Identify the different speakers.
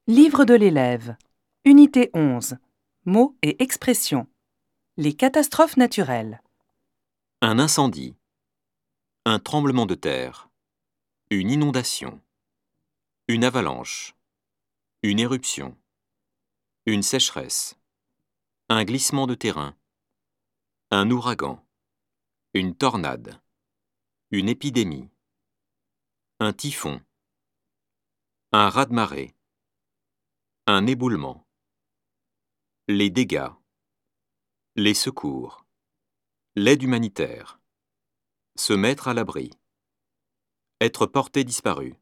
Speaker 1: Livre de l'élève. Unité 11. Mots et expressions. Les catastrophes naturelles.
Speaker 2: Un incendie. Un tremblement de terre. Une inondation. Une avalanche. Une éruption. Une sécheresse. Un glissement de terrain. Un ouragan. Une tornade. Une épidémie. Un typhon. Un raz-de-marée. Un éboulement. Les dégâts. Les secours. L'aide humanitaire. Se mettre à l'abri. Être porté disparu.